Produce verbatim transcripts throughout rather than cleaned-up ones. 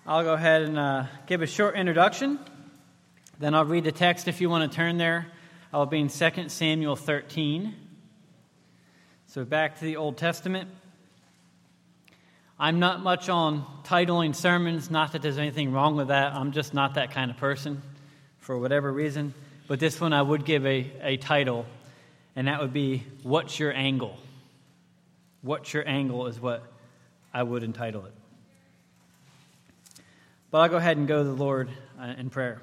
I'll go ahead and uh, give a short introduction. Then I'll read the text if you want to turn there. I'll be in Second Samuel thirteen. So back to the Old Testament. I'm not much on titling sermons, not that there's anything wrong with that. I'm just not that kind of person for whatever reason. But this one I would give a, a title, and that would be, What's Your Angle? What's Your Angle is what I would entitle it. But I'll go ahead and go to the Lord uh, in prayer.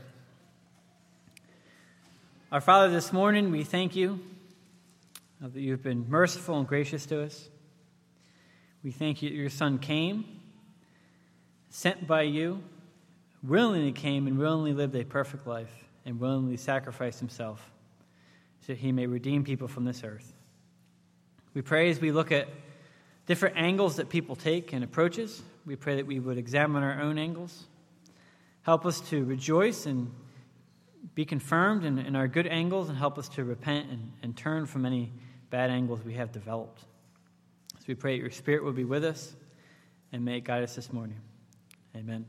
Our Father, this morning we thank you uh, that you've been merciful and gracious to us. We thank you that your Son came, sent by you, willingly came and willingly lived a perfect life and willingly sacrificed himself so that he may redeem people from this earth. We pray as we look at different angles that people take and approaches, we pray that we would examine our own angles. Help us to rejoice and be confirmed in, in our good angles, and help us to repent and, and turn from any bad angles we have developed. So we pray that your Spirit will be with us and may it guide us this morning. Amen.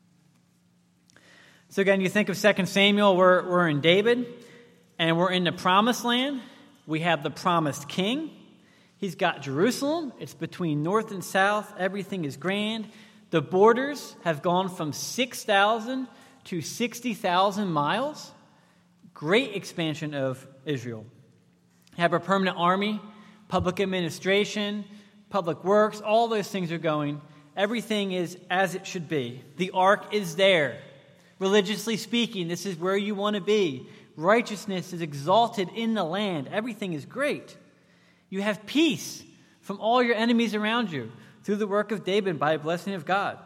So again, you think of Second Samuel, we're, we're in David, and we're in the promised land. We have the promised king. He's got Jerusalem. It's between north and south. Everything is grand. The borders have gone from six thousand to sixty thousand miles. Great expansion of Israel. Have a permanent army, public administration, public works, all those things are going. Everything is as it should be. The ark is there. Religiously speaking, this is where you want to be. Righteousness is exalted in the land. Everything is great. You have peace from all your enemies around you through the work of David by a blessing of God.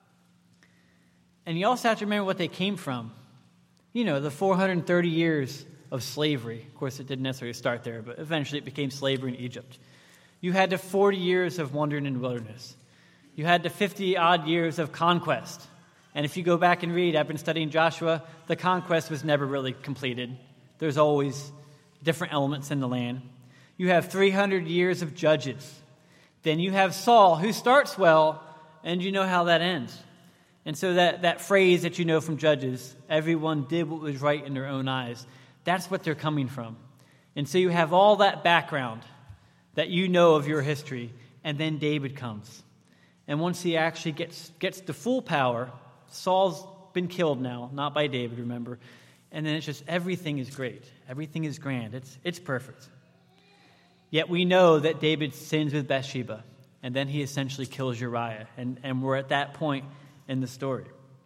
And you also have to remember what they came from. You know, the four hundred thirty years of slavery. Of course, it didn't necessarily start there, but eventually it became slavery in Egypt. You had the forty years of wandering in the wilderness. You had the fifty-odd years of conquest. And if you go back and read, I've been studying Joshua, the conquest was never really completed. There's always different elements in the land. You have three hundred years of judges. Then you have Saul, who starts well, and you know how that ends. And so that, that phrase that you know from Judges, everyone did what was right in their own eyes, that's what they're coming from. And so you have all that background that you know of your history, and then David comes. And once he actually gets, gets the full power, Saul's been killed now, not by David, remember, and then it's just everything is great. Everything is grand. It's, it's perfect. Yet we know that David sins with Bathsheba, and then he essentially kills Uriah, and, and we're at that point in the story.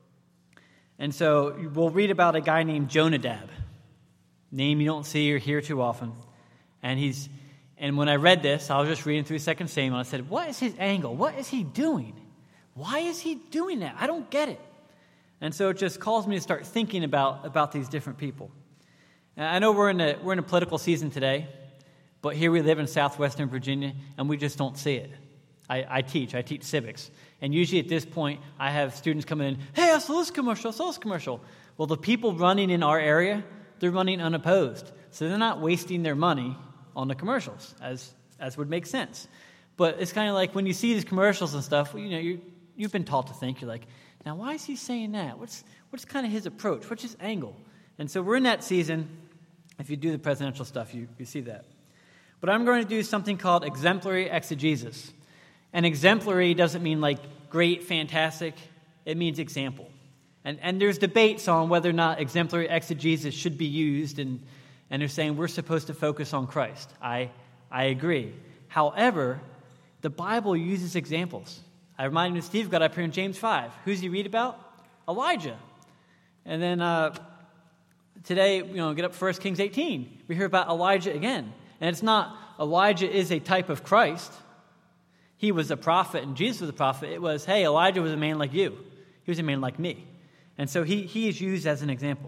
And so we'll read about a guy named Jonadab, name you don't see or hear too often. And he's and when I read this, I was just reading through Second Samuel, I said, what is his angle? What is he doing? Why is he doing that? I don't get it. And so it just calls me to start thinking about, about these different people. And I know we're in a we're in a political season today. But here we live in southwestern Virginia, and we just don't see it. I, I teach. I teach civics. And usually at this point, I have students coming in, hey, I saw this commercial, I saw this commercial. Well, the people running in our area, they're running unopposed. So they're not wasting their money on the commercials, as as would make sense. But it's kind of like when you see these commercials and stuff, you know, you you've been taught to think, you're like, now why is he saying that? What's, what's kind of his approach? What's his angle? And so we're in that season. If you do the presidential stuff, you, you see that. But I'm going to do something called exemplary exegesis. And exemplary doesn't mean like great, fantastic. It means example. And and there's debates on whether or not exemplary exegesis should be used, and, and they're saying we're supposed to focus on Christ. I I agree. However, the Bible uses examples. I reminded you, Steve got up here in James five. Who's he read about? Elijah. And then uh, today, you know, get up First Kings eighteen. We hear about Elijah again. And it's not Elijah is a type of Christ. He was a prophet and Jesus was a prophet. It was, hey, Elijah was a man like you. He was a man like me. And so he, he is used as an example.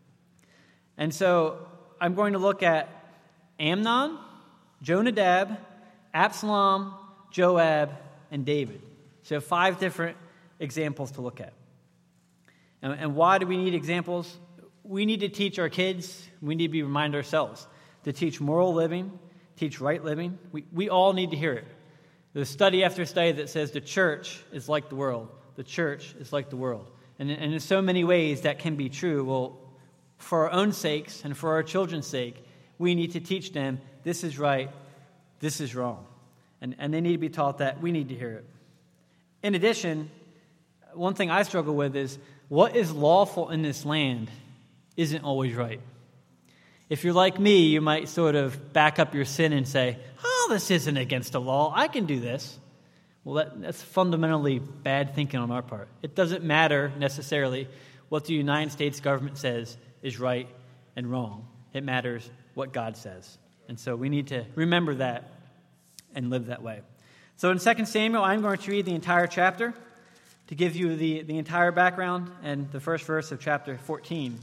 And so I'm going to look at Amnon, Jonadab, Absalom, Joab, and David. So five different examples to look at. And, and why do we need examples? We need to teach our kids. We need to be remind ourselves to teach moral living, teach right living. We, we all need to hear it. There's study after study that says the church is like the world. the church is like the world. And, and in so many ways that can be true. Well, for our own sakes and for our children's sake, we need to teach them this is right, this is wrong. And, and they need to be taught that. We need to hear it. In addition, one thing I struggle with is what is lawful in this land isn't always right. If you're like me, you might sort of back up your sin and say, oh, this isn't against the law. I can do this. Well, that, that's fundamentally bad thinking on our part. It doesn't matter necessarily what the United States government says is right and wrong. It matters what God says. And so we need to remember that and live that way. So in Second Samuel, I'm going to read the entire chapter to give you the, the entire background and the first verse of chapter fourteen.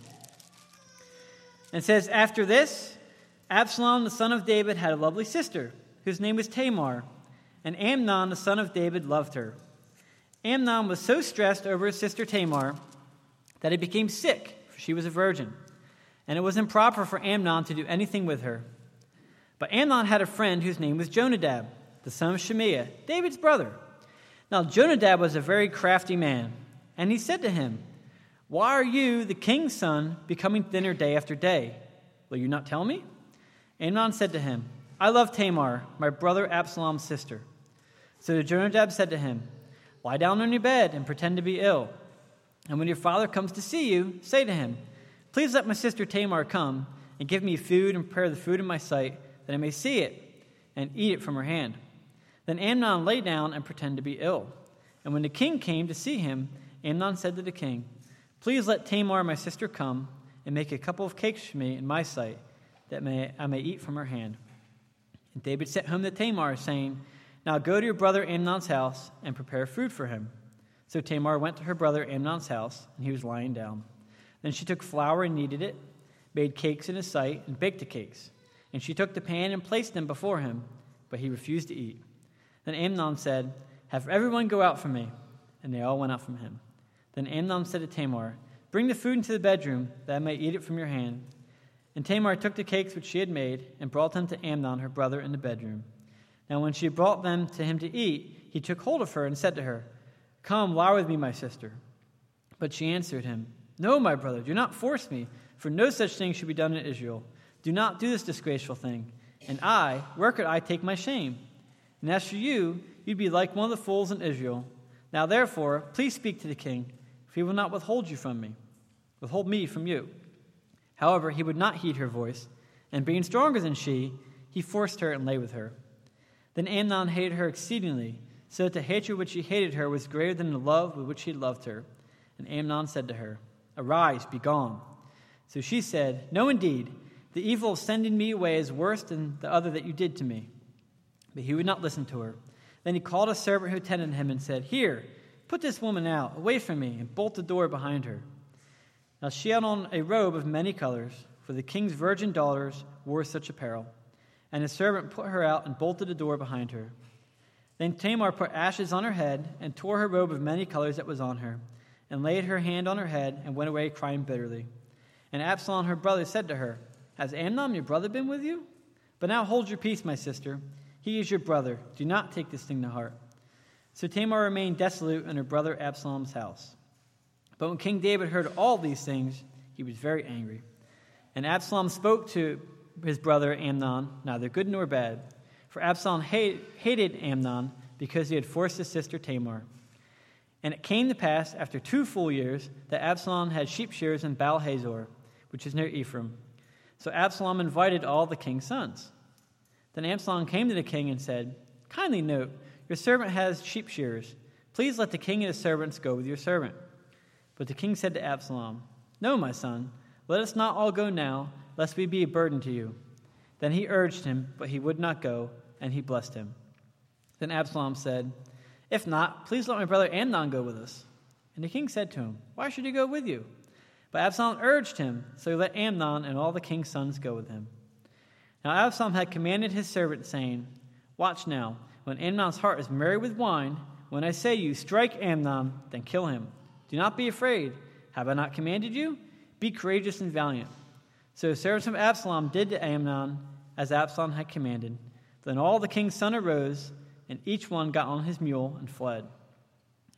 And it says, after this, Absalom, the son of David, had a lovely sister, whose name was Tamar, and Amnon, the son of David, loved her. Amnon was so stressed over his sister Tamar that he became sick, for she was a virgin, and it was improper for Amnon to do anything with her. But Amnon had a friend whose name was Jonadab, the son of Shimea, David's brother. Now Jonadab was a very crafty man, and he said to him, why are you, the king's son, becoming thinner day after day? Will you not tell me? Amnon said to him, I love Tamar, my brother Absalom's sister. So Jonadab said to him, lie down on your bed and pretend to be ill. And when your father comes to see you, say to him, please let my sister Tamar come and give me food and prepare the food in my sight, that I may see it and eat it from her hand. Then Amnon lay down and pretended to be ill. And when the king came to see him, Amnon said to the king, please let Tamar, my sister, come and make a couple of cakes for me in my sight, that may, I may eat from her hand. And David sent home to Tamar, saying, now go to your brother Amnon's house and prepare food for him. So Tamar went to her brother Amnon's house, and he was lying down. Then she took flour and kneaded it, made cakes in his sight, and baked the cakes. And she took the pan and placed them before him, but he refused to eat. Then Amnon said, have everyone go out from me. And they all went out from him. Then Amnon said to Tamar, bring the food into the bedroom, that I may eat it from your hand. And Tamar took the cakes which she had made, and brought them to Amnon, her brother, in the bedroom. Now when she brought them to him to eat, he took hold of her and said to her, come, lie with me, my sister. But she answered him, no, my brother, do not force me, for no such thing should be done in Israel. Do not do this disgraceful thing. And I, where could I take my shame? And as for you, you'd be like one of the fools in Israel. Now therefore, please speak to the king, for he will not withhold you from me, withhold me from you. However, he would not heed her voice, and being stronger than she, he forced her and lay with her. Then Amnon hated her exceedingly, so that the hatred which he hated her was greater than the love with which he loved her. And Amnon said to her, arise, be gone. So she said, no, indeed, the evil of sending me away is worse than the other that you did to me. But he would not listen to her. Then he called a servant who attended him and said, here, put this woman out, away from me, and bolt the door behind her. Now she had on a robe of many colors, for the king's virgin daughters wore such apparel. And the servant put her out and bolted the door behind her. Then Tamar put ashes on her head, and tore her robe of many colors that was on her, and laid her hand on her head, and went away crying bitterly. And Absalom her brother said to her, has Amnon your brother been with you? But now hold your peace, my sister. He is your brother. Do not take this thing to heart. So Tamar remained desolate in her brother Absalom's house. But when King David heard all these things, he was very angry. And Absalom spoke to his brother Amnon, neither good nor bad. For Absalom hate, hated Amnon because he had forced his sister Tamar. And it came to pass, after two full years, that Absalom had sheep shears in Baal-hazor, which is near Ephraim. So Absalom invited all the king's sons. Then Absalom came to the king and said, kindly note, your servant has sheep shearers. Please let the king and his servants go with your servant. But the king said to Absalom, no, my son, let us not all go now, lest we be a burden to you. Then he urged him, but he would not go, and he blessed him. Then Absalom said, if not, please let my brother Amnon go with us. And the king said to him, why should he go with you? But Absalom urged him, so he let Amnon and all the king's sons go with him. Now Absalom had commanded his servant, saying, watch now, when Amnon's heart is merry with wine, when I say you, strike Amnon, then kill him. Do not be afraid. Have I not commanded you? Be courageous and valiant. So the servants of Absalom did to Amnon as Absalom had commanded. Then all the king's sons arose, and each one got on his mule and fled.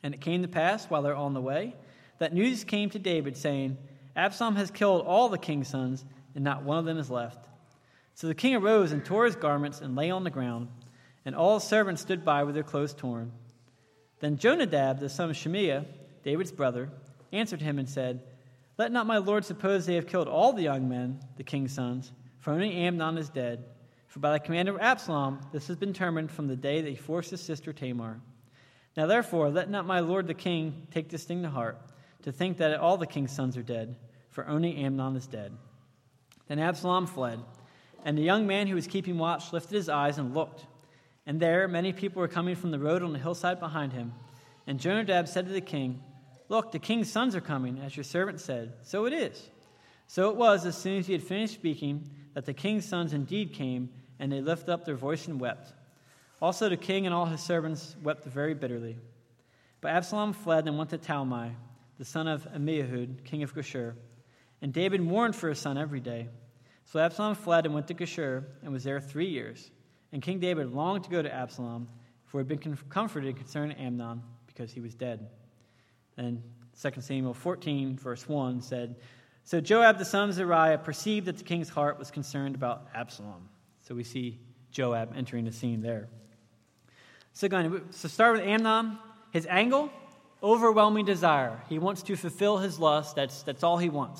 And it came to pass, while they're on the way, that news came to David, saying, Absalom has killed all the king's sons, and not one of them is left. So the king arose and tore his garments and lay on the ground, and all his servants stood by with their clothes torn. Then Jonadab, the son of Shimea, David's brother, answered him and said, Let not my lord suppose they have killed all the young men, the king's sons, for only Amnon is dead. For by the command of Absalom this has been determined from the day that he forced his sister Tamar. Now therefore let not my lord the king take this thing to heart, to think that all the king's sons are dead, for only Amnon is dead. Then Absalom fled, and the young man who was keeping watch lifted his eyes and looked. And there many people were coming from the road on the hillside behind him. And Jonadab said to the king, Look, the king's sons are coming, as your servant said. So it is. So it was, as soon as he had finished speaking, that the king's sons indeed came, and they lifted up their voice and wept. Also the king and all his servants wept very bitterly. But Absalom fled and went to Talmai, the son of Ammihud, king of Geshur. And David mourned for his son every day. So Absalom fled and went to Geshur, and was there three years. And King David longed to go to Absalom, for he had been comforted concerning Amnon, because he was dead. And Second Samuel fourteen, verse one said, So Joab the son of Zeruiah perceived that the king's heart was concerned about Absalom. So we see Joab entering the scene there. So going to so start with Amnon. His angle, overwhelming desire. He wants to fulfill his lust. That's, that's all he wants.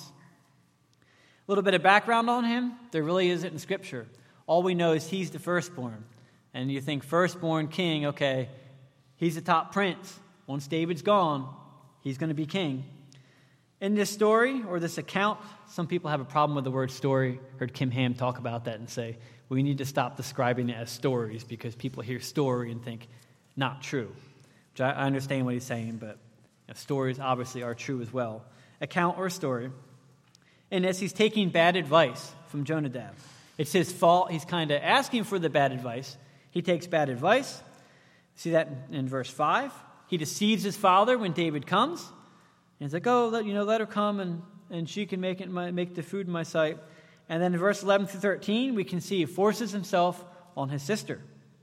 A little bit of background on him. There really isn't in Scripture. All we know is he's the firstborn. And you think firstborn king, okay, he's the top prince. Once David's gone, he's going to be king. In this story, or this account, some people have a problem with the word story. Heard Kim Ham talk about that and say, we need to stop describing it as stories because people hear story and think, not true. Which I understand what he's saying, but you know, stories obviously are true as well. Account or story. And as he's taking bad advice from Jonadab, it's his fault. He's kind of asking for the bad advice. He takes bad advice. See that in, in verse five. He deceives his father when David comes. And he's like, oh, let, you know, let her come and, and she can make it my, make the food in my sight. And then in verse eleven through thirteen, we can see he forces himself on his sister.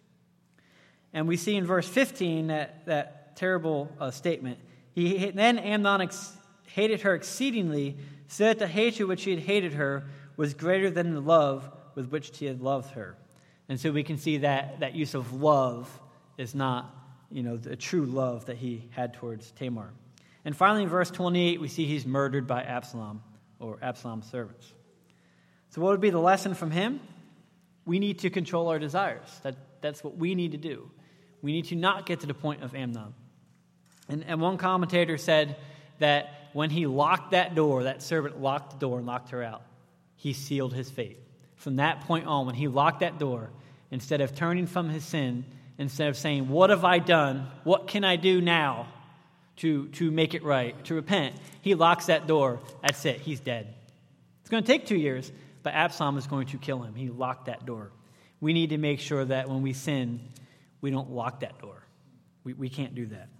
And we see in verse fifteen that, that terrible uh, statement. He Then Amnon ex- hated her exceedingly, so that the hatred which he had hated her was greater than the love with which he had loved her. And so we can see that that use of love is not, you know, the true love that he had towards Tamar. And finally, in verse twenty-eight, we see he's murdered by Absalom, or Absalom's servants. So what would be the lesson from him? We need to control our desires. That, that's what we need to do. We need to not get to the point of Amnon. And, and one commentator said that when he locked that door, that servant locked the door and locked her out, he sealed his fate. From that point on, when he locked that door, instead of turning from his sin, instead of saying, what have I done? What can I do now to, to make it right, to repent? He locks that door. That's it. He's dead. It's going to take two years, but Absalom is going to kill him. He locked that door. We need to make sure that when we sin, we don't lock that door. We, we can't do that.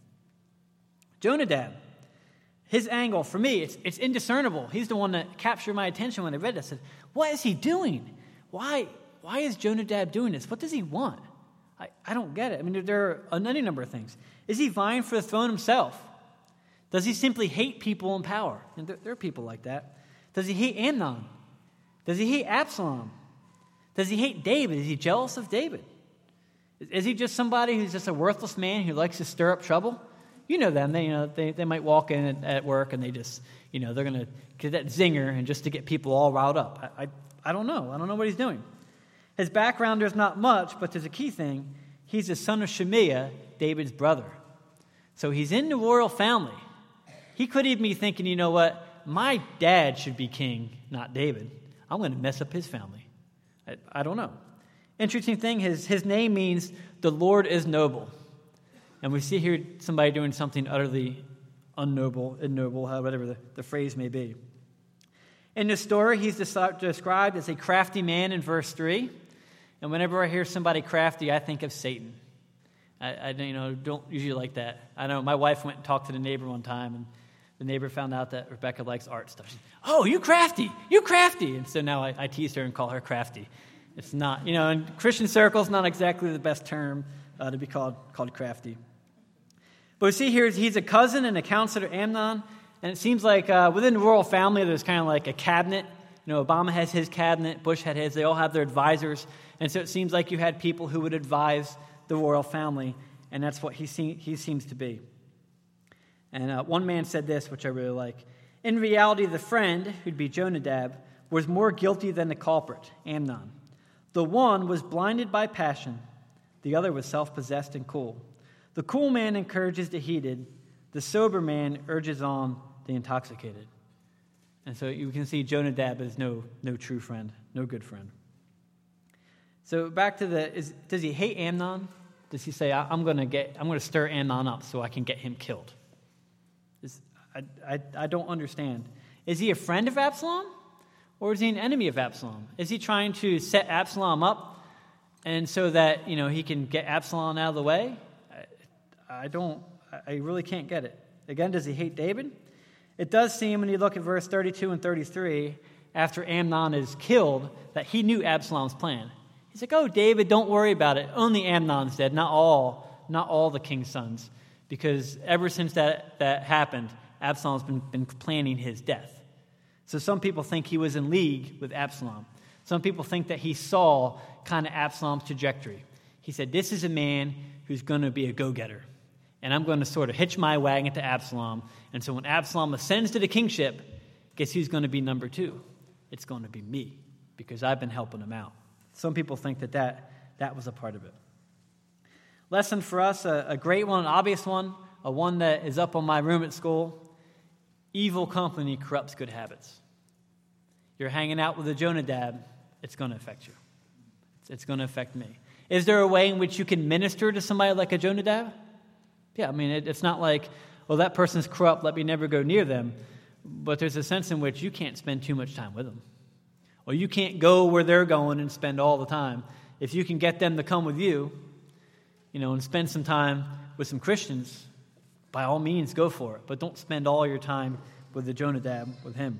Jonadab, his angle, for me, it's, it's indiscernible. He's the one that captured my attention when I read this. I said, what is he doing? Why, why is Jonadab doing this? What does he want? I, I don't get it. I mean, there, there are any number of things. Is he vying for the throne himself? Does he simply hate people in power? And there, there are people like that. Does he hate Amnon? Does he hate Absalom? Does he hate David? Is he jealous of David? Is, is he just somebody who's just a worthless man who likes to stir up trouble? You know them. They, you know, they, they might walk in at, at work and they just, you know, they're going to get that zinger and just to get people all riled up. I, I, I don't know. I don't know what he's doing. His background, there's not much, but there's a key thing. He's the son of Shimea, David's brother. So he's in the royal family. He could even be thinking, you know what? My dad should be king, not David. I'm going to mess up his family. I, I don't know. Interesting thing, his, his name means the Lord is noble. And we see here somebody doing something utterly unnoble, ignoble, whatever the, the phrase may be. In this story, he's described as a crafty man in verse three. And whenever I hear somebody crafty, I think of Satan. I, I you know, don't usually like that. I know my wife went and talked to the neighbor one time, and the neighbor found out that Rebecca likes art stuff. She said, oh, you crafty, you crafty. And so now I, I tease her and call her crafty. It's not, you know, in Christian circles, not exactly the best term uh, to be called called crafty. But we see here he's a cousin and a counselor to Amnon, and it seems like uh, within the royal family there's kind of like a cabinet. You know, Obama has his cabinet, Bush had his, they all have their advisors, and so it seems like you had people who would advise the royal family, and that's what he, se- he seems to be. And uh, one man said this, which I really like. In reality, the friend, who'd be Jonadab, was more guilty than the culprit, Amnon. The one was blinded by passion. The other was self-possessed and cool. The cool man encourages the heated. The sober man urges on the intoxicated. And so you can see Jonadab is no, no true friend, no good friend. So back to the, is, does he hate Amnon? Does he say, I'm going to get, I'm going to stir Amnon up so I can get him killed? Is, I, I, I don't understand. Is he a friend of Absalom? Or is he an enemy of Absalom? Is he trying to set Absalom up and so that, you know, he can get Absalom out of the way? I, I don't, I really can't get it. Again, does he hate David? It does seem when you look at verse thirty-two and thirty-three, after Amnon is killed, that he knew Absalom's plan. He's like, oh, David, don't worry about it. Only Amnon's dead, not all, not all the king's sons. Because ever since that, that happened, Absalom's been, been planning his death. So some people think he was in league with Absalom. Some people think that he saw kind of Absalom's trajectory. He said, this is a man who's going to be a go-getter. And I'm going to sort of hitch my wagon to Absalom. And so when Absalom ascends to the kingship, guess who's going to be number two? It's going to be me, because I've been helping him out. Some people think that that, that was a part of it. Lesson for us, a, a great one, an obvious one, a one that is up on my room at school. Evil company corrupts good habits. You're hanging out with a Jonadab, it's going to affect you. It's, it's going to affect me. Is there a way in which you can minister to somebody like a Jonadab? Yeah, I mean, it, it's not like, well, that person's corrupt, let me never go near them. But there's a sense in which you can't spend too much time with them. Or you can't go where they're going and spend all the time. If you can get them to come with you, you know, and spend some time with some Christians, by all means, go for it. But don't spend all your time with the Jonadab, with him.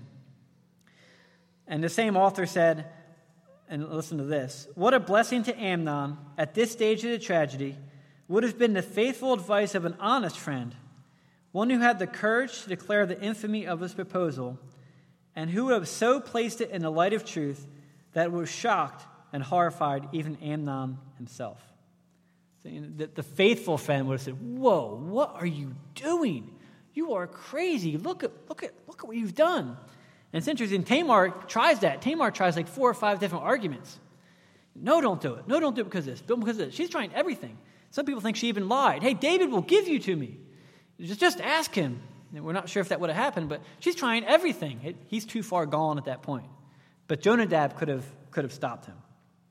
And the same author said, and listen to this, what a blessing to Amnon at this stage of the tragedy would have been the faithful advice of an honest friend, one who had the courage to declare the infamy of his proposal, and who would have so placed it in the light of truth that it was shocked and horrified even Amnon himself. So, you know, the, the faithful friend would have said, whoa, what are you doing? You are crazy. Look at, look at, look at what you've done. And it's interesting, Tamar tries that. Tamar tries like four or five different arguments. No, don't do it. No, don't do it because of this. Don't because of this. She's trying everything. Some people think she even lied. Hey, David will give you to me. Just, just ask him. And we're not sure if that would have happened, but she's trying everything. It, he's too far gone at that point. But Jonadab could have could have stopped him.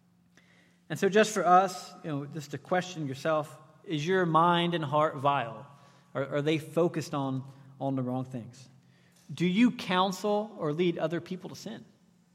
And so just for us, you know, just to question yourself, is your mind and heart vile? Or are they focused on, on the wrong things? Do you counsel or lead other people to sin?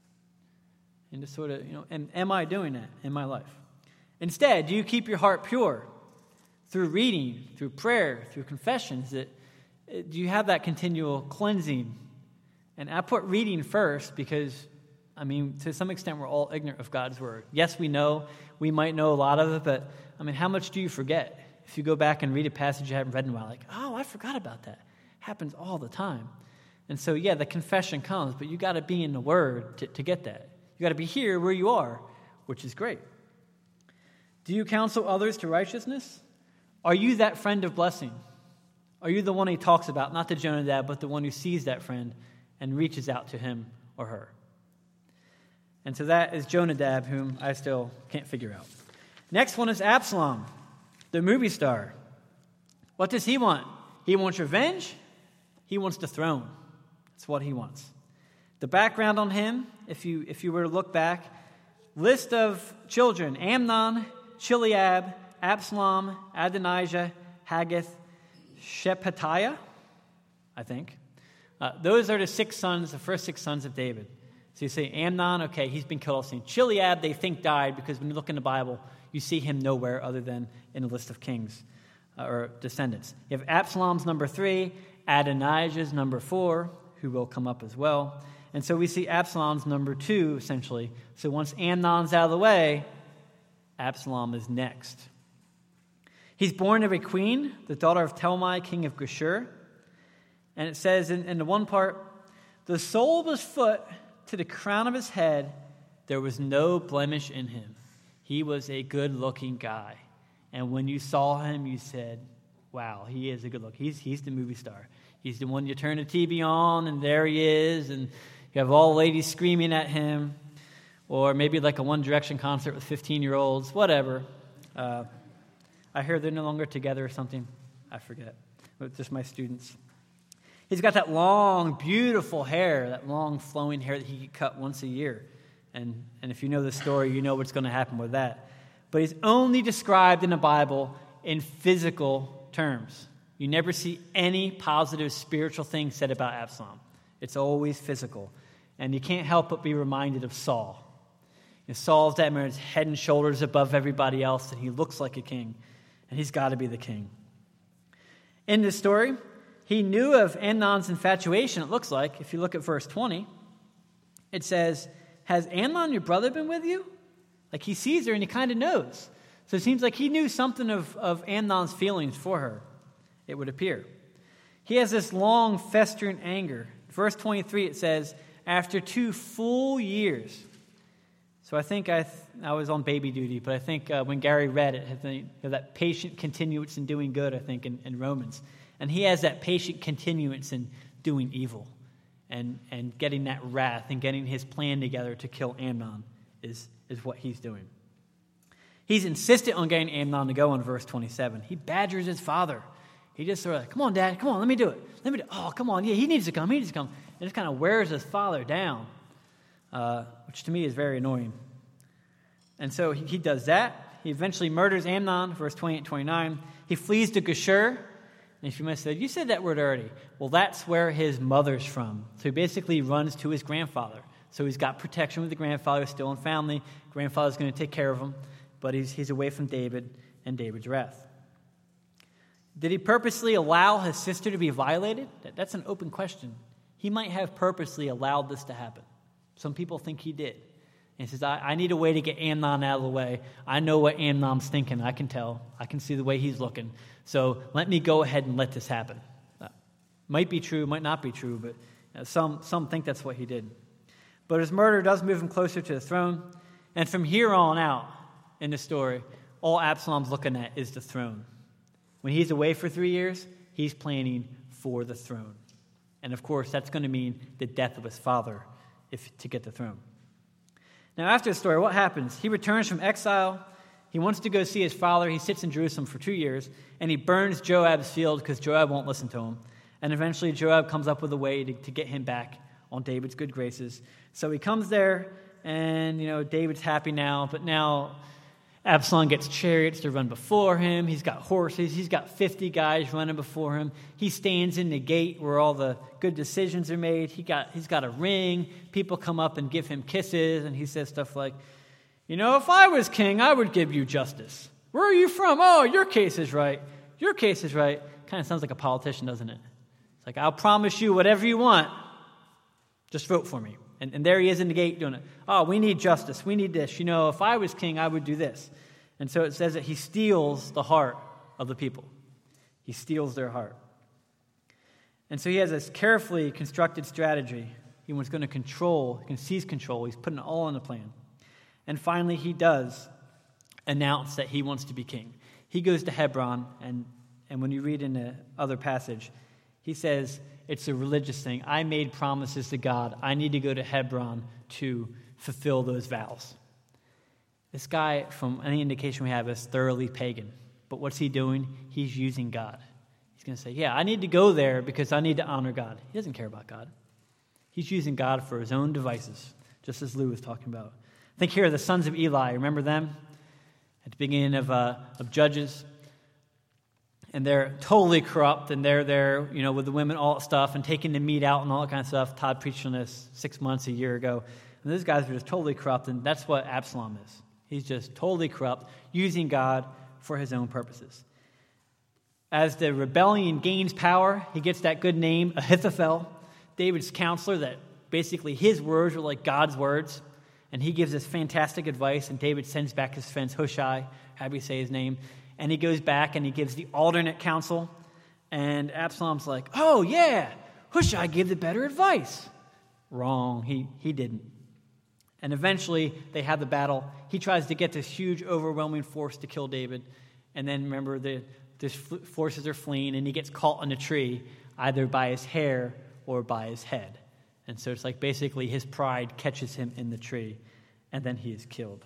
And just sort of, you know, am, am I doing that in my life? Instead, do you keep your heart pure through reading, through prayer, through confession? Is it, do you have that continual cleansing? And I put reading first because, I mean, to some extent, we're all ignorant of God's word. Yes, we know. We might know a lot of it, but, I mean, how much do you forget? If you go back and read a passage you haven't read in a while, like, oh, I forgot about that. Happens all the time. And so, yeah, the confession comes, but you got to be in the Word to, to get that. You got to be here where you are, which is great. Do you counsel others to righteousness? Are you that friend of blessing? Are you the one he talks about, not the Jonadab, but the one who sees that friend and reaches out to him or her? And so that is Jonadab, whom I still can't figure out. Next one is Absalom, the movie star. What does he want? He wants revenge. He wants the throne. That's what he wants. The background on him, if you if you were to look back, list of children: Amnon, Chileab, Absalom, Adonijah, Haggith, Shephatiah, I think. Uh, those are the six sons, the first six sons of David. So you say Amnon, okay, he's been killed off scene. Chileab, they think died because when you look in the Bible, you see him nowhere other than in the list of kings uh, or descendants. You have Absalom's number three, Adonijah's number four, who will come up as well. And so we see Absalom's number two, essentially. So once Amnon's out of the way, Absalom is next. He's born of a queen, the daughter of Talmai, king of Geshur. And it says in, in the one part, the sole of his foot to the crown of his head, there was no blemish in him. He was a good-looking guy. And when you saw him, you said, wow, he is a good look. He's, he's the movie star. He's the one you turn the T V on, and there he is, and you have all the ladies screaming at him, or maybe like a One Direction concert with fifteen-year-olds, whatever. Uh, I hear they're no longer together or something. I forget. But just my students. He's got that long, beautiful hair, that long, flowing hair that he could cut once a year. And, and if you know the story, you know what's going to happen with that. But he's only described in the Bible in physical terms. You never see any positive spiritual thing said about Absalom. It's always physical. And you can't help but be reminded of Saul. You know, Saul's that man's head and shoulders above everybody else, and he looks like a king. And he's got to be the king. In this story, he knew of Amnon's infatuation, it looks like. If you look at verse twenty, it says, has Amnon, your brother, been with you? Like he sees her and he kind of knows. So it seems like he knew something of, of Amnon's feelings for her, it would appear. He has this long, festering anger. Verse twenty-three, it says, after two full years. So I think I th- I was on baby duty, but I think uh, when Gary read it, I think, you know, that patient continuance in doing good, I think, in, in Romans. And he has that patient continuance in doing evil and, and getting that wrath and getting his plan together to kill Amnon is, is what he's doing. He's insistent on getting Amnon to go in verse twenty-seven. He badgers his father. He just sort of like, come on, Dad, come on, let me do it. Let me do it. Oh, come on, yeah, he needs to come, he needs to come. And just kind of wears his father down, uh, which to me is very annoying. And so he, he does that. He eventually murders Amnon, verse twenty-eight and twenty-nine. He flees to Geshur. And if you must say, you said that word already. Well, that's where his mother's from. So he basically runs to his grandfather. So he's got protection with the grandfather, still in family. Grandfather's going to take care of him. But he's, he's away from David and David's wrath. Did he purposely allow his sister to be violated? That, that's an open question. He might have purposely allowed this to happen. Some people think he did. And he says, I, I need a way to get Amnon out of the way. I know what Amnon's thinking. I can tell. I can see the way he's looking. So let me go ahead and let this happen. That might be true, might not be true, but you know, some, some think that's what he did. But his murder does move him closer to the throne. And from here on out in the story, all Absalom's looking at is the throne. When he's away for three years, he's planning for the throne. And of course, that's going to mean the death of his father if to get the throne. Now, after the story, what happens? He returns from exile. He wants to go see his father. He sits in Jerusalem for two years, and he burns Joab's field because Joab won't listen to him. And eventually, Joab comes up with a way to, to get him back on David's good graces. So he comes there, and, you know, David's happy now, but now Absalom gets chariots to run before him. He's got horses. He's got fifty guys running before him. He stands in the gate where all the good decisions are made. He got, he's got a ring. People come up and give him kisses, and he says stuff like, you know, if I was king, I would give you justice. Where are you from? Oh, your case is right. Your case is right. Kind of sounds like a politician, doesn't it? It's like, I'll promise you whatever you want. Just vote for me. And, and there he is in the gate doing it. Oh, we need justice. We need this. You know, if I was king, I would do this. And so it says that he steals the heart of the people. He steals their heart. And so he has this carefully constructed strategy. He was going to control, he can seize control. He's putting it all in the plan. And finally, he does announce that he wants to be king. He goes to Hebron, and, and when you read in the other passage, he says, it's a religious thing. I made promises to God. I need to go to Hebron to fulfill those vows. This guy, from any indication we have, is thoroughly pagan. But what's he doing? He's using God. He's going to say, yeah, I need to go there because I need to honor God. He doesn't care about God. He's using God for his own devices, just as Lou was talking about. Think here of the sons of Eli. Remember them? At the beginning of, uh, of Judges. And they're totally corrupt, and they're there, you know, with the women, all that stuff, and taking the meat out and all that kind of stuff. Todd preached on this six months, a year ago. And those guys are just totally corrupt, and that's what Absalom is. He's just totally corrupt, using God for his own purposes. As the rebellion gains power, he gets that good name, Ahithophel, David's counselor, that basically his words are like God's words. And he gives this fantastic advice, and David sends back his friend Hushai, how do you say his name? and he goes back and he gives the alternate counsel. And Absalom's like, oh, yeah, Hushai gave the better advice. Wrong, he, he didn't. And eventually, they have the battle. He tries to get this huge, overwhelming force to kill David. And then, remember, the, the forces are fleeing, and he gets caught in a tree, either by his hair or by his head. And so it's like basically his pride catches him in the tree, and then he is killed.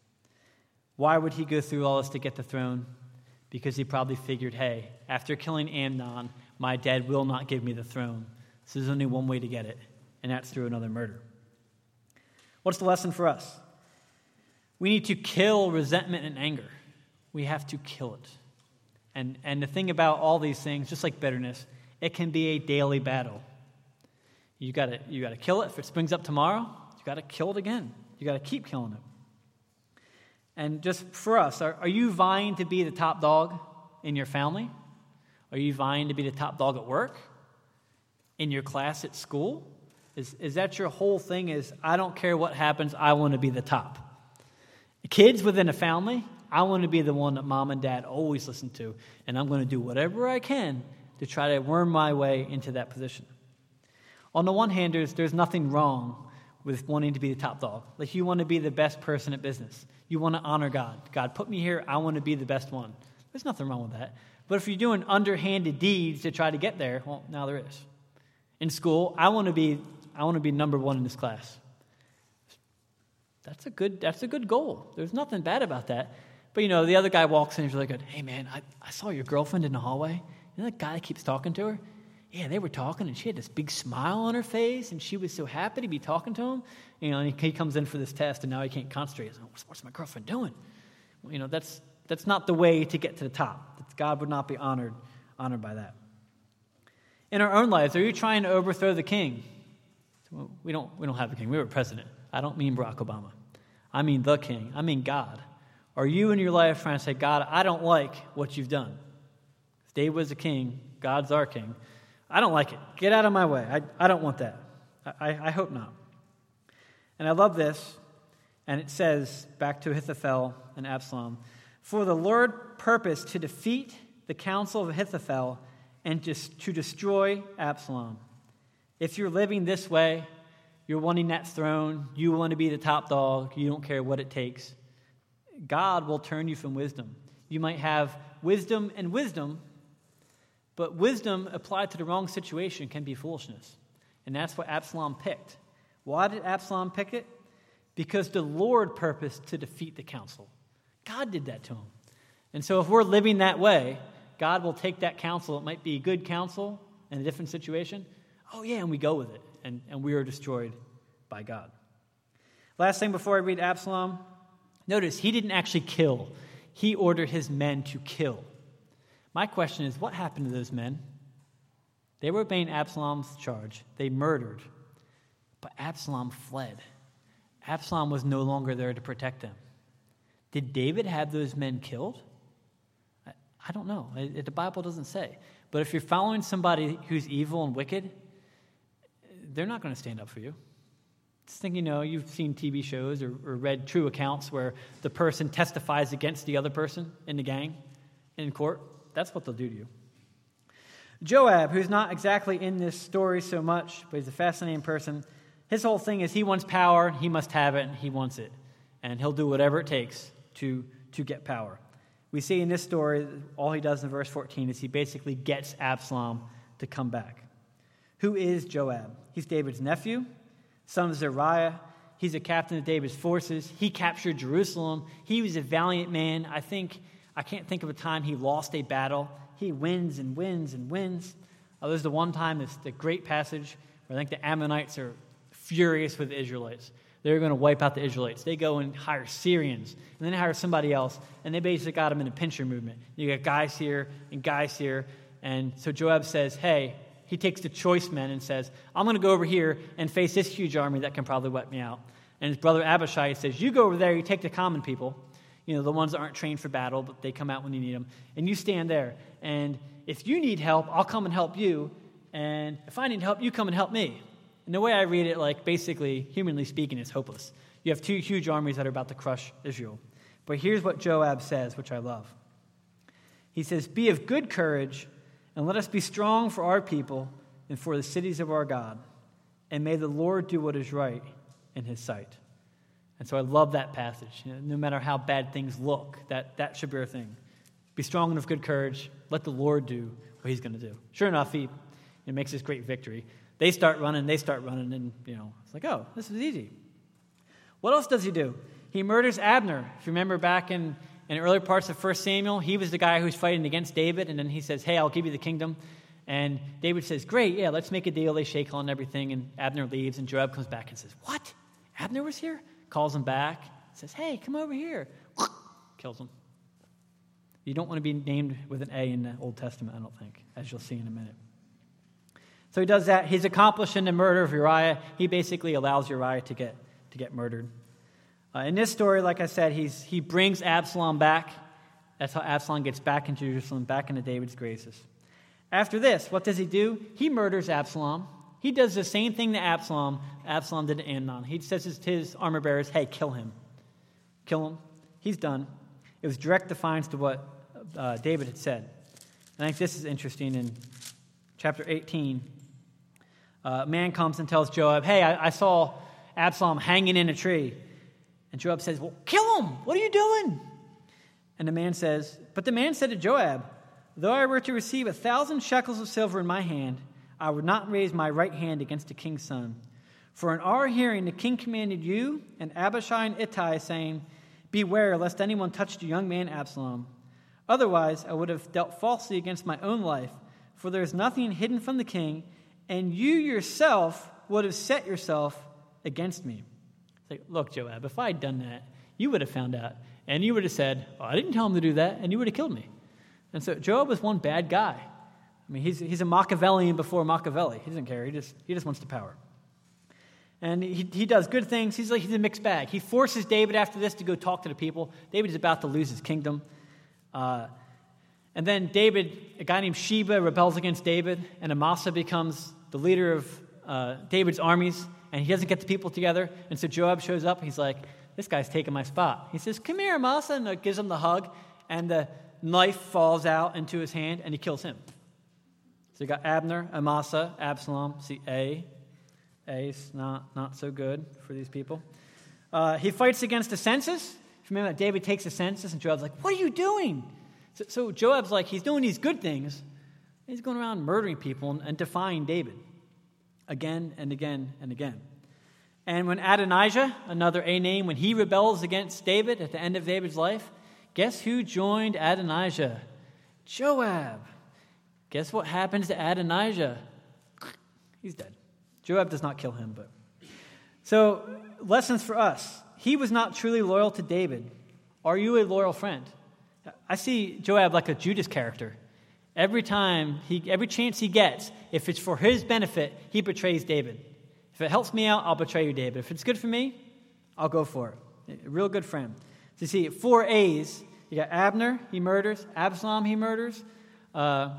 Why would he go through all this to get the throne? Because he probably figured, hey, after killing Amnon, my dad will not give me the throne. So there's only one way to get it, and that's through another murder. What's the lesson for us? We need to kill resentment and anger. We have to kill it. And, and the thing about all these things, just like bitterness, it can be a daily battle. You gotta, you gotta kill it. If it springs up tomorrow, you gotta kill it again. You gotta keep killing it. And just for us, are, are you vying to be the top dog in your family? Are you vying to be the top dog at work? In your class at school? Is, is that your whole thing is, I don't care what happens, I want to be the top? Kids within a family, I want to be the one that mom and dad always listen to, and I'm going to do whatever I can to try to worm my way into that position. On the one hand, there's, there's nothing wrong with wanting to be the top dog. Like you want to be the best person at business. You want to honor God. God, put me here. I want to be the best one. There's nothing wrong with that. But if you're doing underhanded deeds to try to get there, well, now there is. In school, I want to be I want to be number one in this class. That's a good that's a good goal. There's nothing bad about that. But you know, the other guy walks in and he's really good. Hey man, I, I saw your girlfriend in the hallway. You know that guy that keeps talking to her? Yeah, they were talking, and she had this big smile on her face, and she was so happy to be talking to him. You know, and he, he comes in for this test, and now he can't concentrate. He's like, what's, what's my girlfriend doing? Well, you know, that's that's not the way to get to the top. God would not be honored honored by that. In our own lives, are you trying to overthrow the king? Well, we don't we don't have a king. We have a president. I don't mean Barack Obama. I mean the king. I mean God. Are you in your life trying to say, God, I don't like what you've done? David was a king. God's our king. I don't like it. Get out of my way. I, I don't want that. I, I hope not. And I love this. And it says, back to Ahithophel and Absalom, for the Lord purposed to defeat the counsel of Ahithophel and just to destroy Absalom. If you're living this way, you're wanting that throne, you want to be the top dog, you don't care what it takes, God will turn you from wisdom. You might have wisdom and wisdom, but wisdom applied to the wrong situation can be foolishness. And that's what Absalom picked. Why did Absalom pick it? Because the Lord purposed to defeat the counsel. God did that to him. And so if we're living that way, God will take that counsel. It might be good counsel in a different situation. Oh yeah, and we go with it. And, and we are destroyed by God. Last thing before I read Absalom, notice he didn't actually kill. He ordered his men to kill. My question is, what happened to those men? They were obeying Absalom's charge. They murdered. But Absalom fled. Absalom was no longer there to protect them. Did David have those men killed? I, I don't know. It, the Bible doesn't say. But if you're following somebody who's evil and wicked, they're not going to stand up for you. Just think, you know, you've seen T V shows or, or read true accounts where the person testifies against the other person in the gang in court. That's what they'll do to you. Joab, who's not exactly in this story so much, but he's a fascinating person, his whole thing is he wants power, he must have it, and he wants it. And he'll do whatever it takes to, to get power. We see in this story, all he does in verse fourteen is he basically gets Absalom to come back. Who is Joab? He's David's nephew, son of Zeruiah. He's a captain of David's forces. He captured Jerusalem. He was a valiant man. I think... I can't think of a time he lost a battle. He wins and wins and wins. Uh, there's the one time, it's the great passage, where I think the Ammonites are furious with the Israelites. They're going to wipe out the Israelites. They go and hire Syrians, and then they hire somebody else, and they basically got them in a pincher movement. You got guys here and guys here, and so Joab says, hey, he takes the choice men and says, I'm going to go over here and face this huge army that can probably wipe me out. And his brother Abishai says, you go over there, you take the common people, you know, the ones that aren't trained for battle, but they come out when you need them. And you stand there. And if you need help, I'll come and help you. And if I need help, you come and help me. And the way I read it, like basically, humanly speaking, it's hopeless. You have two huge armies that are about to crush Israel. But here's what Joab says, which I love. He says, "Be of good courage, and let us be strong for our people and for the cities of our God. And may the Lord do what is right in his sight." And so I love that passage. You know, no matter how bad things look, that, that should be our thing. Be strong and of good courage. Let the Lord do what he's going to do. Sure enough, he it makes this great victory. They start running, they start running, and, you know, it's like, oh, this is easy. What else does he do? He murders Abner. If you remember back in, in earlier parts of First Samuel, he was the guy who's fighting against David, and then he says, hey, I'll give you the kingdom. And David says, great, yeah, let's make a deal. They shake on everything, and Abner leaves, and Joab comes back and says, what? Abner was here? Calls him back, says, hey, come over here. Kills him. You don't want to be named with an A in the Old Testament, I don't think, as you'll see in a minute. So he does that. He's accomplishing the murder of Uriah. He basically allows Uriah to get to get murdered. Uh, in this story, like I said, he's he brings Absalom back. That's how Absalom gets back in Jerusalem, back into David's graces. After this, what does he do? He murders Absalom. He does the same thing to Absalom Absalom did to Amnon. He says to his armor bearers, hey, kill him. Kill him. He's done. It was direct defiance to what uh, David had said. And I think this is interesting. In chapter eighteen, uh, a man comes and tells Joab, hey, I, I saw Absalom hanging in a tree. And Joab says, well, kill him. What are you doing? And the man says, but the man said to Joab, though I were to receive a thousand shekels of silver in my hand, I would not raise my right hand against the king's son. For in our hearing the king commanded you and Abishai and Ittai, saying, beware lest anyone touch the young man Absalom. Otherwise I would have dealt falsely against my own life, for there is nothing hidden from the king, and you yourself would have set yourself against me. It's like, look, Joab, if I had done that, you would have found out, and you would have said, oh, I didn't tell him to do that, and you would have killed me. And so Joab was one bad guy. I mean, he's he's a Machiavellian before Machiavelli. He doesn't care. He just he just wants the power. And he he does good things. He's like he's a mixed bag. He forces David after this to go talk to the people. David is about to lose his kingdom. Uh, and then David, a guy named Sheba, rebels against David, and Amasa becomes the leader of uh, David's armies, and he doesn't get the people together. And so Joab shows up. He's like, this guy's taking my spot. He says, come here, Amasa, and gives him the hug, and the knife falls out into his hand, and he kills him. So you got Abner, Amasa, Absalom. See, A. A is not, not so good for these people. Uh, he fights against the census. If you remember that David takes a census, and Joab's like, what are you doing? So, so Joab's like, he's doing these good things. He's going around murdering people and, and defying David again and again and again. And when Adonijah, another A name, when he rebels against David at the end of David's life, guess who joined Adonijah? Joab. Guess what happens to Adonijah? He's dead. Joab does not kill him, but. So, lessons for us. He was not truly loyal to David. Are you a loyal friend? I see Joab like a Judas character. Every time, he, every chance he gets, if it's for his benefit, he betrays David. If it helps me out, I'll betray you, David. If it's good for me, I'll go for it. A real good friend. So you see, four A's. You got Abner, he murders. Absalom, he murders. Uh,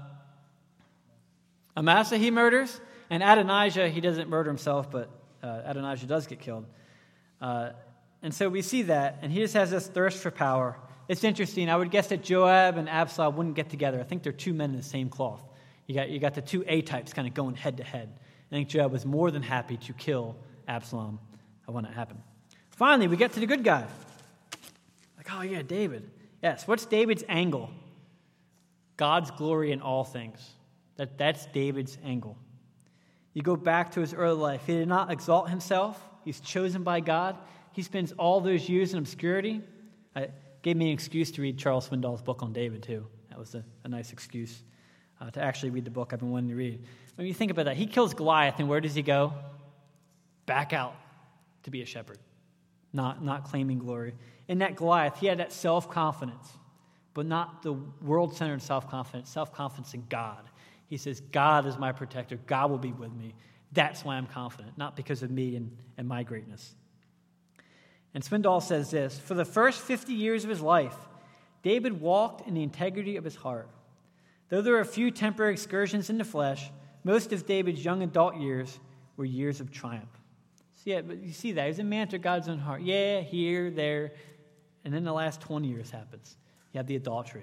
Amasa, he murders. And Adonijah, he doesn't murder himself, but uh, Adonijah does get killed. Uh, and so we see that, and he just has this thirst for power. It's interesting. I would guess that Joab and Absalom wouldn't get together. I think they're two men in the same cloth. You got you got the two A types kind of going head to head. I think Joab was more than happy to kill Absalom when it happened. Finally, we get to the good guy. Like, oh yeah, David. Yes, what's David's angle? God's glory in all things. That, that's David's angle. You go back to his early life. He did not exalt himself. He's chosen by God. He spends all those years in obscurity. It gave me an excuse to read Charles Swindoll's book on David, too. That was a, a nice excuse uh, to actually read the book I've been wanting to read. When you think about that, he kills Goliath, and where does he go? Back out to be a shepherd, not, not claiming glory. In that Goliath, he had that self-confidence, but not the world-centered self-confidence, self-confidence in God. He says, God is my protector. God will be with me. That's why I'm confident, not because of me and, and my greatness. And Swindoll says this, for the first fifty years of his life, David walked in the integrity of his heart. Though there were a few temporary excursions in the flesh, most of David's young adult years were years of triumph. So yeah, but you see that. He's a man after God's own heart. Yeah, here, there. And then the last twenty years happens. You have the adultery,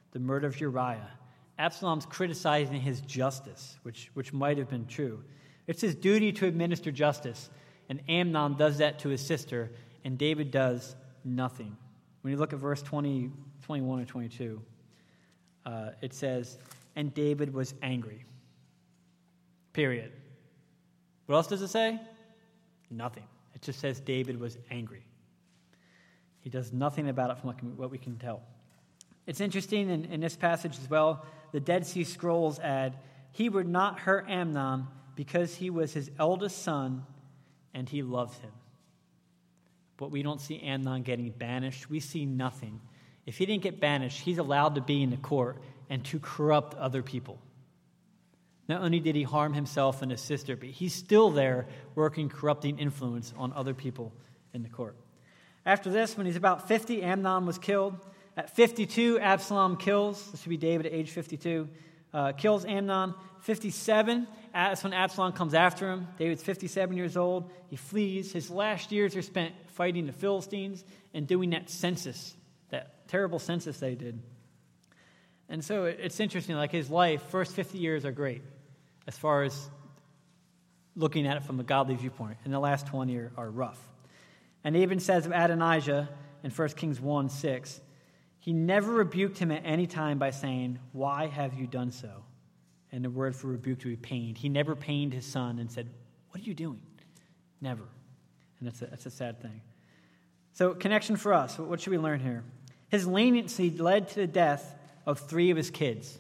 the murder of Uriah. Absalom's criticizing his justice, which, which might have been true. It's his duty to administer justice, and Amnon does that to his sister, and David does nothing. When you look at verse twenty, twenty-one and twenty-two, uh, it says, and David was angry. Period. What else does it say? Nothing. It just says David was angry. He does nothing about it from what we can tell. It's interesting in, in this passage as well, the Dead Sea Scrolls add, he would not hurt Amnon because he was his eldest son and he loved him. But we don't see Amnon getting banished. We see nothing. If he didn't get banished, he's allowed to be in the court and to corrupt other people. Not only did he harm himself and his sister, but he's still there working corrupting influence on other people in the court. After this, when he's about fifty, Amnon was killed. At fifty-two, Absalom kills. This would be David at age fifty-two. Uh, kills Amnon. fifty-seven, that's when Absalom comes after him. David's fifty-seven years old. He flees. His last years are spent fighting the Philistines and doing that census, that terrible census they did. And so it's interesting, like his life, first fifty years are great as far as looking at it from a godly viewpoint. And the last twenty are, are rough. And it even says of Adonijah in First Kings one six, he never rebuked him at any time by saying, why have you done so? And the word for rebuke to be pained. He never pained his son and said, what are you doing? Never. And that's a, that's a sad thing. So connection for us. What should we learn here? His leniency led to the death of three of his kids.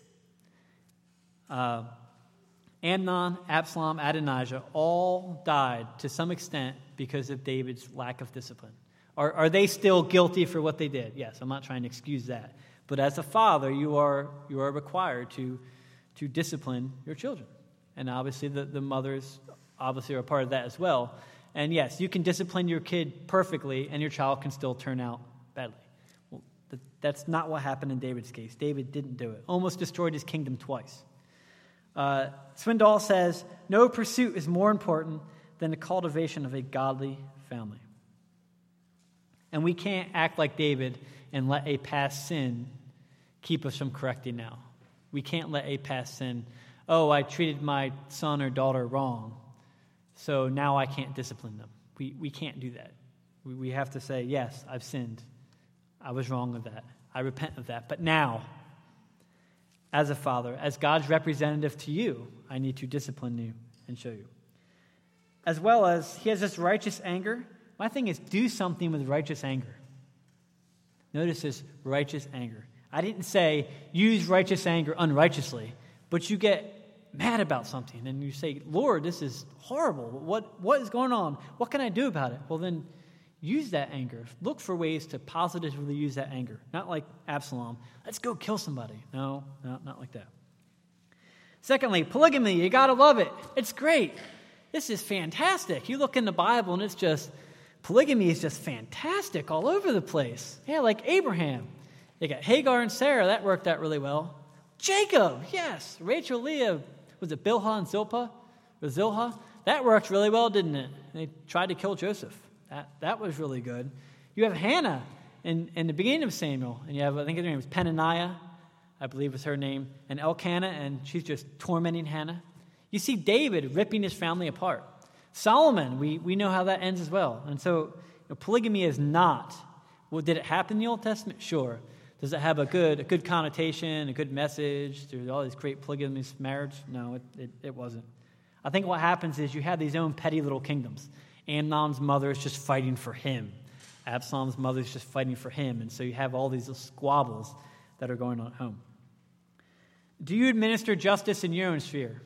Uh, Amnon, Absalom, Adonijah all died to some extent because of David's lack of discipline. Are, are they still guilty for what they did? Yes, I'm not trying to excuse that. But as a father, you are you are required to, to discipline your children. And obviously the, the mothers obviously are a part of that as well. And yes, you can discipline your kid perfectly and your child can still turn out badly. Well, th- that's not what happened in David's case. David didn't do it. Almost destroyed his kingdom twice. Uh, Swindoll says, no pursuit is more important than the cultivation of a godly family. And we can't act like David and let a past sin keep us from correcting now. We can't let a past sin, oh, I treated my son or daughter wrong, so now I can't discipline them. We we can't do that. We, we have to say, yes, I've sinned. I was wrong with that. I repent of that. But now, as a father, as God's representative to you, I need to discipline you and show you. As well as he has this righteous anger. My thing is, do something with righteous anger. Notice this righteous anger. I didn't say use righteous anger unrighteously, but you get mad about something and you say, Lord, this is horrible. What, what is going on? What can I do about it? Well, then use that anger. Look for ways to positively use that anger. Not like Absalom. Let's go kill somebody. No, no, not like that. Secondly, polygamy. You got to love it. It's great. This is fantastic. You look in the Bible and it's just, polygamy is just fantastic all over the place. Yeah, like Abraham. You got Hagar and Sarah. That worked out really well. Jacob, yes. Rachel, Leah. Was it Bilhah and Zilpah? Or Zilhah? That worked really well, didn't it? They tried to kill Joseph. That that was really good. You have Hannah in, in the beginning of Samuel. And you have, I think her name was Peninnah, I believe was her name. And Elkanah, and she's just tormenting Hannah. You see David ripping his family apart. Solomon, we, we know how that ends as well. And so you know, polygamy is not, well, did it happen in the Old Testament? Sure. Does it have a good a good connotation, a good message? There's all these great polygamous marriage? No, it, it, it wasn't. I think what happens is you have these own petty little kingdoms. Amnon's mother is just fighting for him. Absalom's mother is just fighting for him. And so you have all these little squabbles that are going on at home. Do you administer justice in your own sphere?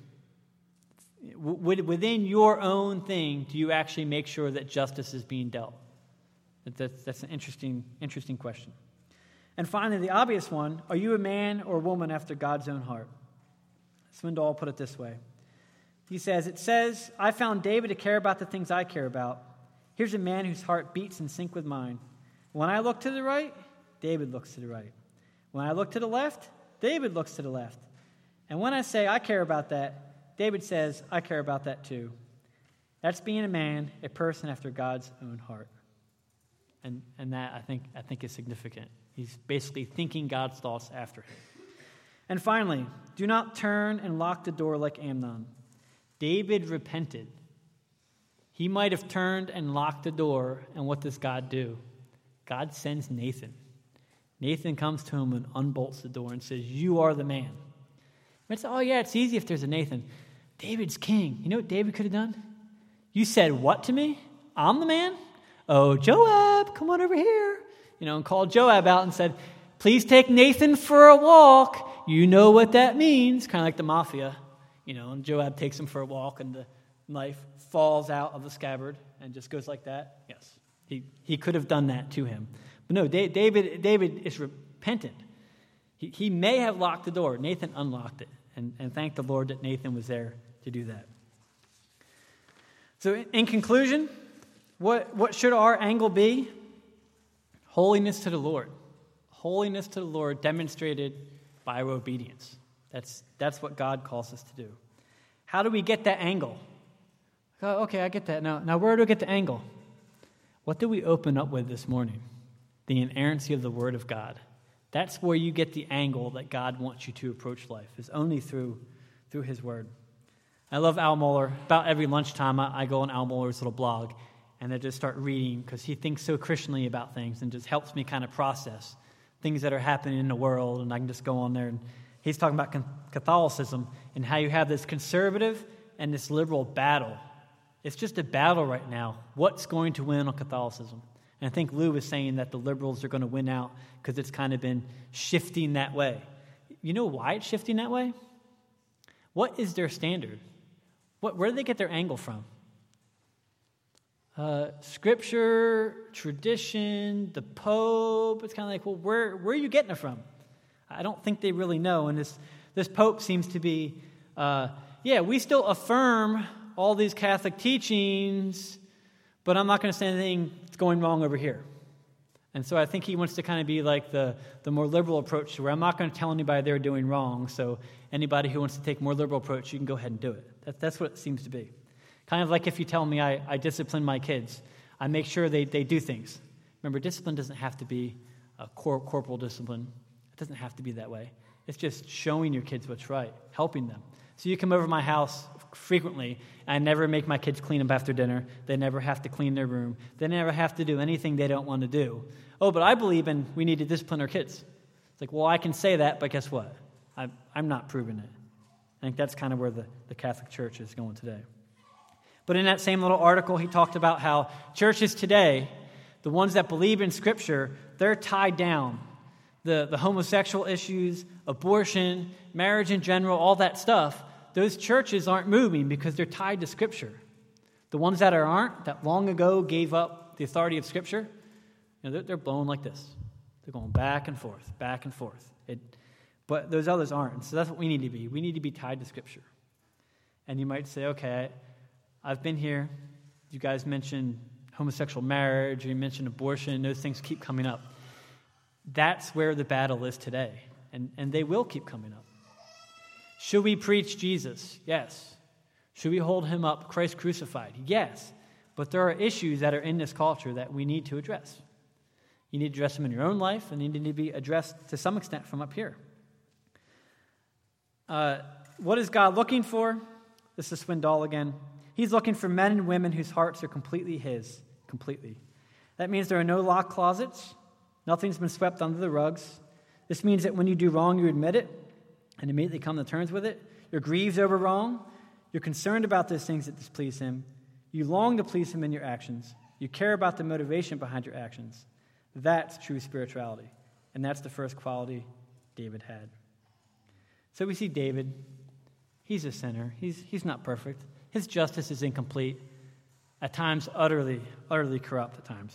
Within your own thing, do you actually make sure that justice is being dealt? That's, that's an interesting, interesting question. And finally, the obvious one, are you a man or woman after God's own heart? Swindoll put it this way. He says, it says, I found David to care about the things I care about. Here's a man whose heart beats in sync with mine. When I look to the right, David looks to the right. When I look to the left, David looks to the left. And when I say I care about that, David says, I care about that too. That's being a man, a person after God's own heart. And and that, I think, I think is significant. He's basically thinking God's thoughts after him. And finally, do not turn and lock the door like Amnon. David repented. He might have turned and locked the door, and what does God do? God sends Nathan. Nathan comes to him and unbolts the door and says, you are the man. It's, oh yeah, it's easy if there's a Nathan. David's king. You know what David could have done? You said what to me? I'm the man? Oh, Joab, come on over here. You know, and called Joab out and said, please take Nathan for a walk. You know what that means. Kind of like the mafia. You know, and Joab takes him for a walk and the knife falls out of the scabbard and just goes like that. Yes, he, he could have done that to him. But no, David David is repentant. He, he may have locked the door. Nathan unlocked it. And, and thank the Lord that Nathan was there to do that. So in, in conclusion, what, what should our angle be? Holiness to the Lord. Holiness to the Lord demonstrated by our obedience. That's, that's what God calls us to do. How do we get that angle? Oh, okay, I get that. Now, now, where do we get the angle? What do we open up with this morning? The inerrancy of the Word of God. That's where you get the angle that God wants you to approach life, is only through, through His Word. I love Al Mohler. About every lunchtime, I, I go on Al Mohler's little blog, and I just start reading because he thinks so Christianly about things and just helps me kind of process things that are happening in the world, and I can just go on there. And he's talking about Catholicism and how you have this conservative and this liberal battle. It's just a battle right now. What's going to win on Catholicism? And I think Lou was saying that the liberals are going to win out because it's kind of been shifting that way. You know why it's shifting that way? What is their standard? What, where do they get their angle from? Uh, scripture, tradition, the Pope. It's kind of like, well, where, where are you getting it from? I don't think they really know. And this, this Pope seems to be, uh, yeah, we still affirm all these Catholic teachings, but I'm not going to say anything that's going wrong over here. And so I think he wants to kind of be like the, the more liberal approach, to where I'm not going to tell anybody they're doing wrong, so anybody who wants to take a more liberal approach, you can go ahead and do it. That, that's what it seems to be. Kind of like if you tell me I, I discipline my kids, I make sure they, they do things. Remember, discipline doesn't have to be a cor- corporal discipline. It doesn't have to be that way. It's just showing your kids what's right, helping them. So you come over to my house frequently, and I never make my kids clean up after dinner. They never have to clean their room. They never have to do anything they don't want to do. Oh, but I believe in we need to discipline our kids. It's like, well, I can say that, but guess what? I'm, I'm not proving it. I think that's kind of where the, the Catholic Church is going today. But in that same little article, he talked about how churches today, the ones that believe in Scripture, they're tied down. The, the homosexual issues, abortion, marriage in general, all that stuff, those churches aren't moving because they're tied to Scripture. The ones that are aren't, that long ago gave up the authority of Scripture, you know, they're, they're blowing like this. They're going back and forth, back and forth. It, but those others aren't. So that's what we need to be. We need to be tied to Scripture. And you might say, okay, I've been here. You guys mentioned homosexual marriage, or you mentioned abortion. Those things keep coming up. That's where the battle is today, and, and they will keep coming up. Should we preach Jesus? Yes. Should we hold him up, Christ crucified? Yes. But there are issues that are in this culture that we need to address. You need to address them in your own life, and they need to be addressed to some extent from up here. Uh, what is God looking for? This is Swindoll again. He's looking for men and women whose hearts are completely his, completely. That means there are no locked closets. Nothing's been swept under the rugs. This means that when you do wrong, you admit it and immediately come to terms with it. You're grieved over wrong. You're concerned about those things that displease him. You long to please him in your actions. You care about the motivation behind your actions. That's true spirituality. And that's the first quality David had. So we see David. He's a sinner. He's, he's not perfect. His justice is incomplete, at times utterly, utterly corrupt at times.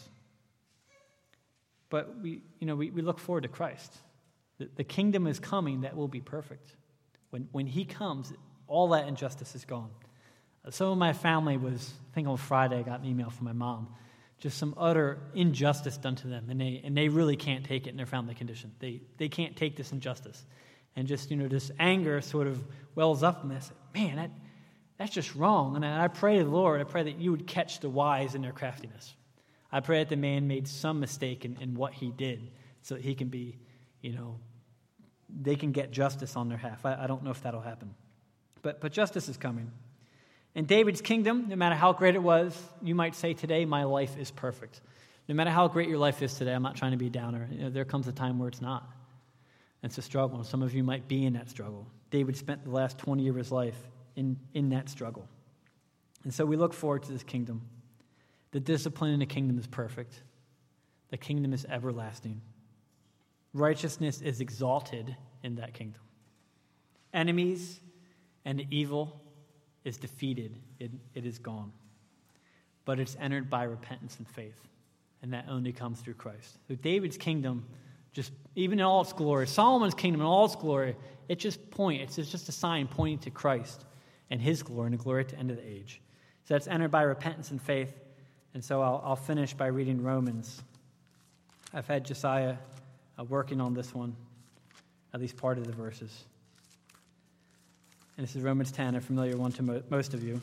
But we, you know, we, we look forward to Christ. The, the kingdom is coming that will be perfect. When when he comes, all that injustice is gone. Some of my family was, I think on Friday, I got an email from my mom, just some utter injustice done to them, and they and they really can't take it in their family condition. They they can't take this injustice, and just you know this anger sort of wells up, and they say, man, that. That's just wrong. And I pray to the Lord, I pray that you would catch the wise in their craftiness. I pray that the man made some mistake in, in what he did so that he can be, you know, they can get justice on their behalf. I, I don't know if that'll happen. But, but justice is coming. In David's kingdom, no matter how great it was, you might say today, my life is perfect. No matter how great your life is today, I'm not trying to be a downer. You know, there comes a time where it's not. It's a struggle. And some of you might be in that struggle. David spent the last twenty years of his life in, in that struggle. And so we look forward to this kingdom. The discipline in the kingdom is perfect. The kingdom is everlasting. Righteousness is exalted in that kingdom. Enemies and the evil is defeated. It, it is gone. But it's entered by repentance and faith. And that only comes through Christ. So David's kingdom, just even in all its glory, Solomon's kingdom in all its glory, it just points, it's just a sign pointing to Christ and his glory and the glory at the end of the age. So that's entered by repentance and faith. And so I'll, I'll finish by reading Romans. I've had Josiah uh, working on this one, at least part of the verses. And this is Romans ten, a familiar one to mo- most of you.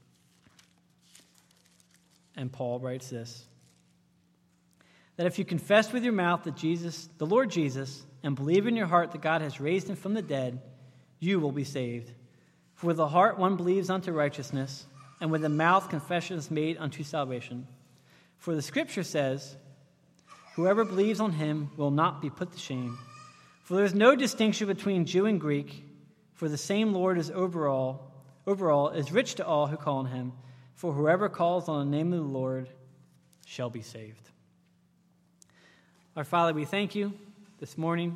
And Paul writes this, that if you confess with your mouth that Jesus, the Lord Jesus, and believe in your heart that God has raised him from the dead, you will be saved. For with the heart one believes unto righteousness, and with the mouth confession is made unto salvation. For the scripture says, whoever believes on him will not be put to shame. For there is no distinction between Jew and Greek, for the same Lord is over all, over all, is rich to all who call on him. For whoever calls on the name of the Lord shall be saved. Our Father, we thank you this morning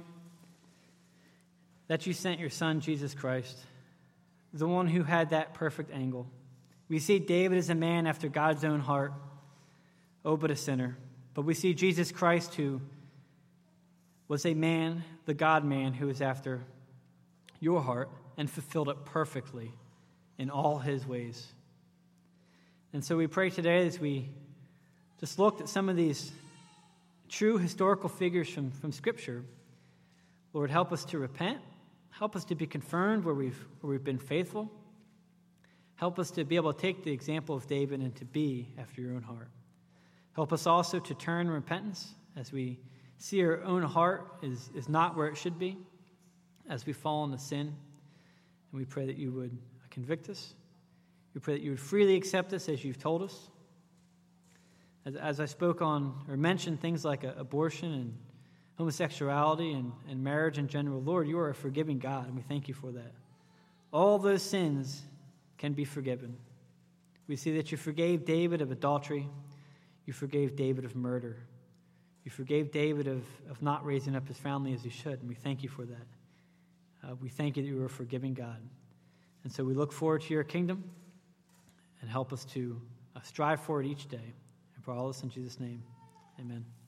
that you sent your Son, Jesus Christ, the one who had that perfect angle. We see David as a man after God's own heart, oh, but a sinner. But we see Jesus Christ, who was a man, the God-man, who was after your heart and fulfilled it perfectly in all his ways. And so we pray today as we just looked at some of these true historical figures from, from Scripture, Lord, help us to repent. Help us to be confirmed where we've, where we've been faithful. Help us to be able to take the example of David and to be after your own heart. Help us also to turn in repentance as we see our own heart is, is not where it should be, as we fall into sin. And we pray that you would convict us. We pray that you would freely accept us as you've told us. As, as I spoke on or mentioned things like uh, abortion and homosexuality and, and marriage in general, Lord, you are a forgiving God, and we thank you for that. All those sins can be forgiven. We see that you forgave David of adultery. You forgave David of murder. You forgave David of, of not raising up his family as he should, and we thank you for that. Uh, we thank you that you are a forgiving God. And so we look forward to your kingdom, and help us to uh, strive for it each day. And for all this in Jesus' name, amen.